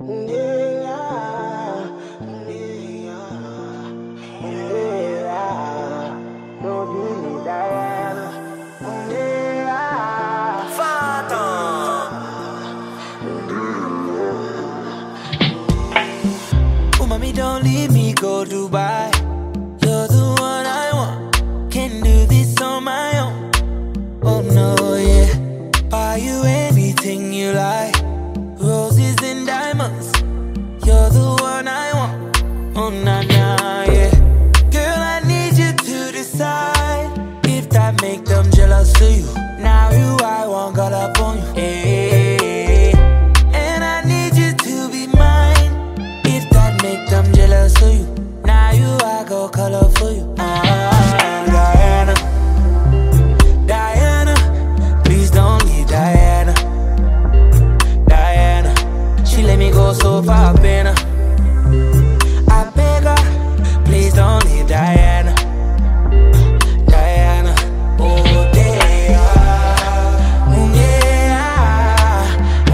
Mommy, don't leave me, go Dubai. You're the one I want. Can't do this on my own. Oh no, yeah. Buy you anything you like. Roses and diamonds. You're the one I want. Oh na na, yeah. Girl, I need you to decide if that make them jealous of you. Now you, I want, got up on you. Hey, and I need you to be mine. If that make them jealous of you. Now you, I go color for you. Diana, Diana, please don't leave Diana. Diana, she let me go so far, better. I beg her, please don't leave Diana. Diana, oh yeah, oh yeah,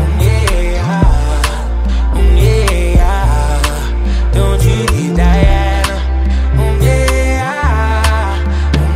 oh yeah, don't you leave Diana. Oh yeah,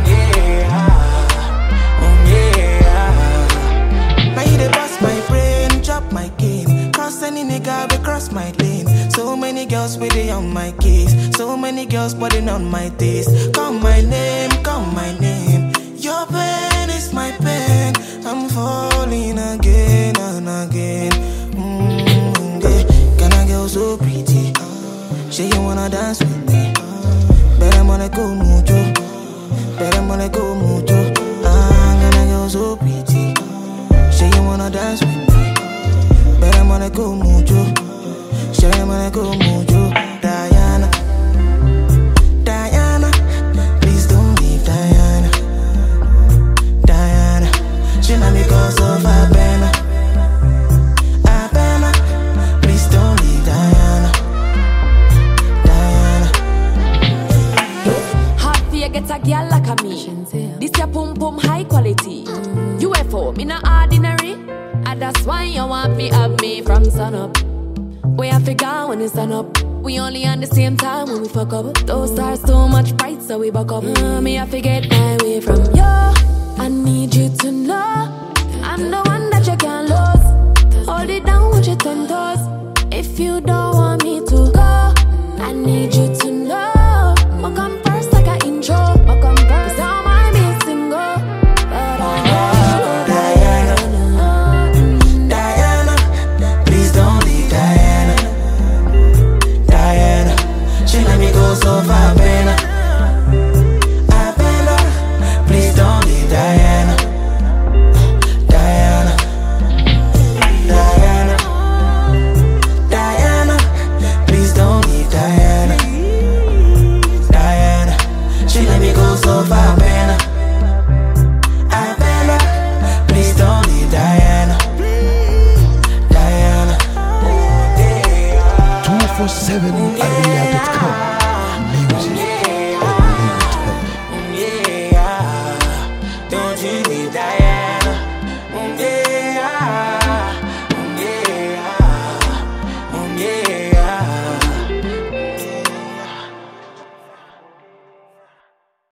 oh yeah. Now you dey bust my brain, chop my game. Cross any nigga, we cross my lane. So many girls waiting on my case. So many girls putting on my taste. Call my name, call my name. Your pain is my pain. I'm falling again and again. Yeah. Can I get so pretty? Say you wanna dance with me? Better wanna go mucho. Better wanna go mucho. Can I get so pretty? Say you wanna dance with me? Better wanna go mucho. Say you wanna go mucho. Diana, Diana, please don't leave Diana. Diana, she not because of Abena. Abena, please don't leave Diana. Diana. Hard for you get a girl like a me. This your pum pum high quality. UFO, me not ordinary. And that's why you want me have me from sun up. We have figure when it's sun up. We only on the same time when we fuck up. Those stars too much bright, so we buck up. Me I forget my way from you. I need you to know I'm the one.